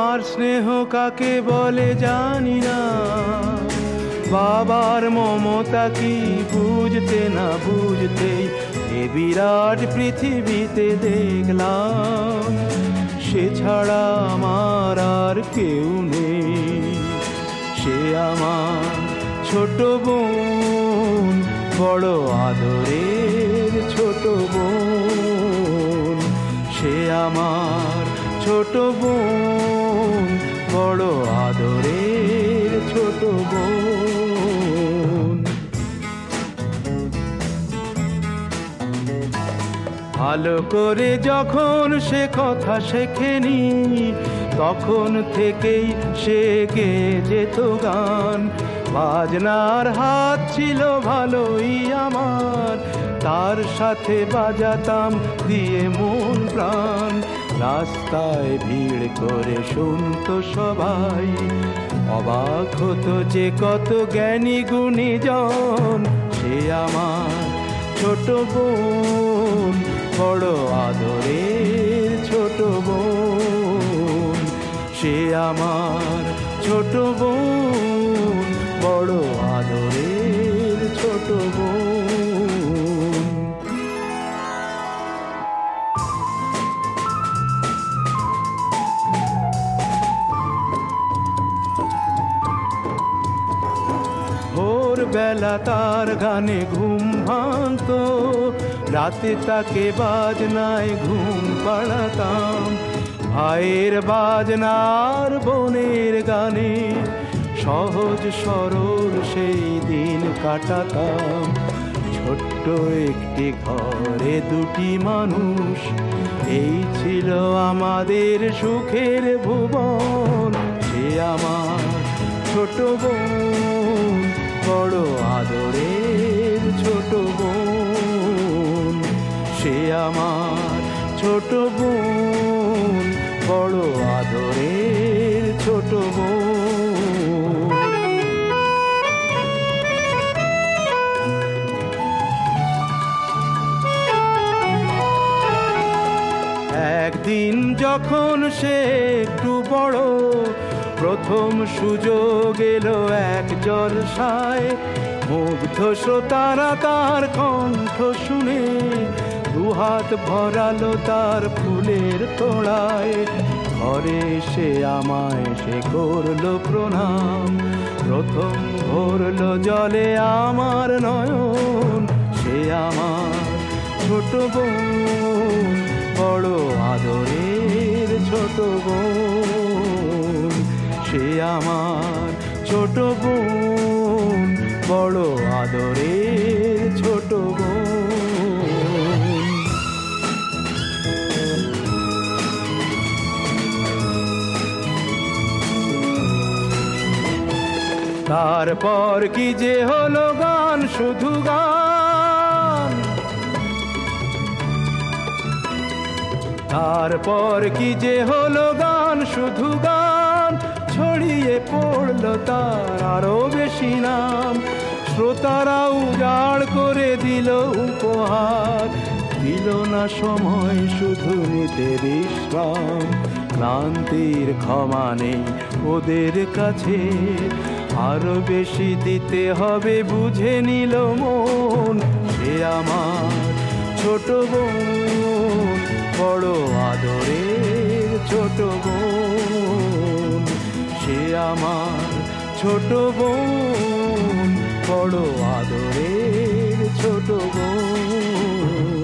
মার স্নেহ কাকে বলে জানি না, বাবার মমতা কি বুঝতে না বুঝতেই এ বিরাট পৃথিবীতে দেখলাম সে ছাড়া আমার আর কেউ নেই। সে আমার ছোট বোন, বড় আদরের ছোট বোন। সে আমার ছোট বোন, বড় আদরের ছোট বোন। ভালো করে যখন সে কথা শেখেনি, তখন থেকেই সে গেয়ে যেত গান। বাজনার হাত ছিল ভালোই আমার, তার সাথে বাজাতাম দিয়ে মন প্রাণ। রাস্তায় ভিড় করে শুনতো সবাই, অবাক হতো যে কত জ্ঞানী গুণীজন। সে আমার ছোট বোন, বড় আদরের ছোট বোন। সে আমার ছোট বোন, বড় আদরের ছোট বোন। ভোরবেলা তার গানে ঘুম ভাঙতো, রাতে তাকে বাজনায় ঘুম পাড়াতাম। ভাইয়ের বাজনার বোনের গানে সহজ সরল সেই দিন কাটাতাম। ছোট্ট একটি ঘরে দুটি মানুষ, এই ছিল আমাদের সুখের ভুবন। সে আমার ছোট বোন, বড় আদরের ছোট বোন। সে আমার ছোট বোন, বড় আদরের ছোট বোন। একদিন যখন সে একটু বড়, প্রথম সুযোগ এলো এক জলসায়। মুগ্ধ শ্রোতারা তার কণ্ঠ শুনে দুহাত ভরালো তার ফুলের তোড়ায়। ঘরে সে আমায় সে করলো প্রণাম, প্রথম ভরলো জলে আমার নয়ন। সে আমার ছোট বোন, বড় আদরের ছোট বোন। সে আমার ছোট বোন, বড় আদরের ছোট বোন। তারপর কি যে হলো গান, শুধু গান। তারপর কি যে হলো গান, শুধু গান। ছড়িয়ে পড়লো তার আরো বেশি নাম। শ্রোতারা উজাড় করে দিল উপহার, দিল না সময় শুধু নিতে বিশ্রাম। ক্লান্তির ক্ষমা নেই ওদের কাছে, আরো বেশি দিতে হবে বুঝে নিল মন। সে আমার ছোট বোন, বড় আদরের ছোট বোন। সে আমার ছোট বোন, বড় আদরের ছোট বোন।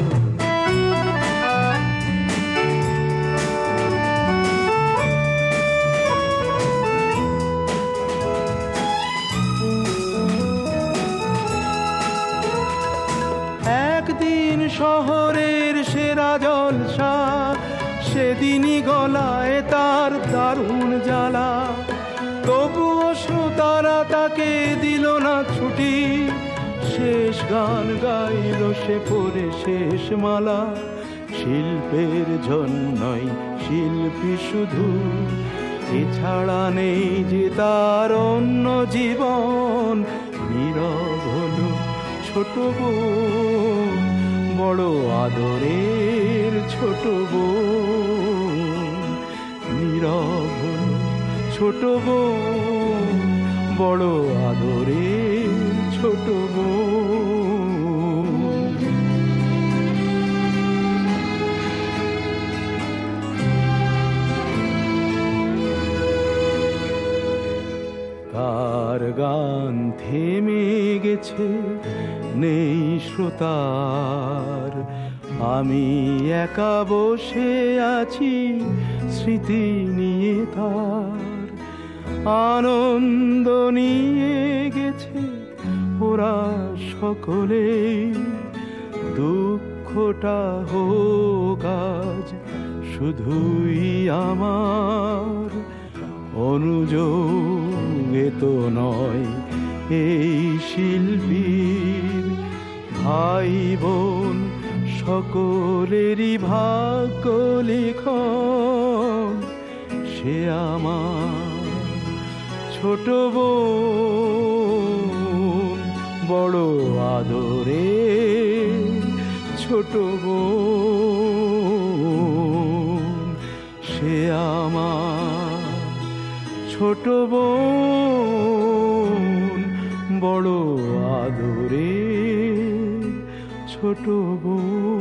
একদিন শহরের সেরা জলসা, সেদিনই গলায় তার দারুণ জ্বালা। তবুও শ্রোতারা তাকে দিল না ছুটি, শেষ গান গাইল সে পরে শেষ মালা। শিল্পের জন্যই শিল্পী শুধু, এছাড়া নেই যে তার অন্য জীবন। নীরব হলো ছোট বোন, বড় আদরের ছোট বোন। নীরব হলো ছোট বোন, বড় আদরে ছোট বোন। কার গান থেমে গেছে নেই শ্রোতার, আমি একা বসে আছি স্মৃতি নিয়ে তার। আনন্দ নিয়ে গেছে ওরা সকলে, দুঃখটা হোক আজ শুধুই আমার। অনুযোগে তো নয় এই শিল্পীর, ভাই বোন সকলেরই ভাগ্য লিখন। সে আমার ছোট বোন, বড় আদরে ছোট বোন। সে আমার ছোট বোন, বড় আদরে ছোট বোন।